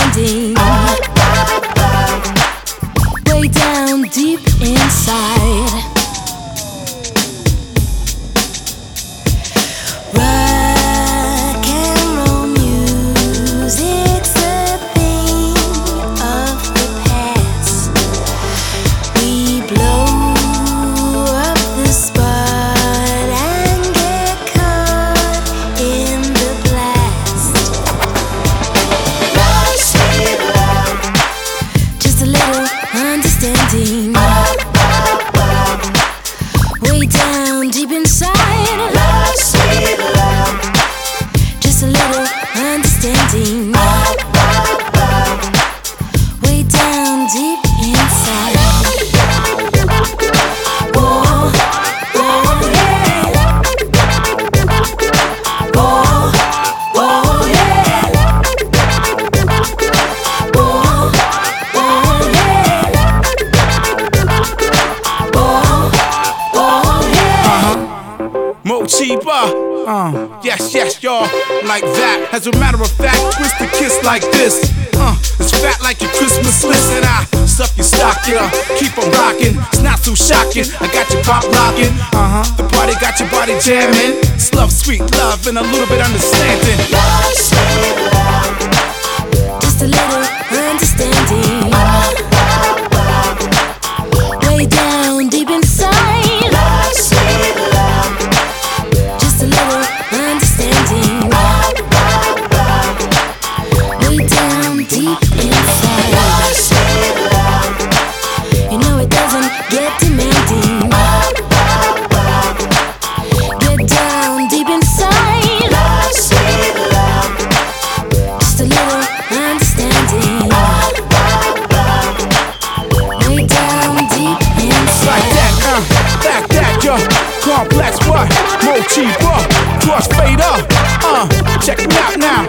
understanding. Way down deep inside. Rock and roll music's a thing of the past. We blow up the spot and get caught in the blast. Love, sweet love, just a little understanding. Way down deep inside. Love, sweet love, just a little understanding. Way down deep inside. Whoa, whoa, yeah. Whoa, whoa, yeah. Whoa, whoa, yeah. Whoa, whoa, yeah. Mochiba. Yes, yes, y'all, like that. As a matter of fact, twist the kiss like this. It's fat like your Christmas list, and I stuff your stocking. Keep on rocking, it's not so shocking. I got your pop locking. The party got your body jamming. It's love, sweet love, and a little bit understanding. Love, sweet love, just a little understanding. Way down deep inside. Love, sweet love, just a little understanding. Way down deep inside. Love, sweet love, you know it doesn't get demanding. Get down deep inside. Love, sweet love, just a little understanding. Way down deep inside. Like that, like that, yo. Complex what? Mochiba, cross fade up. Check me out now.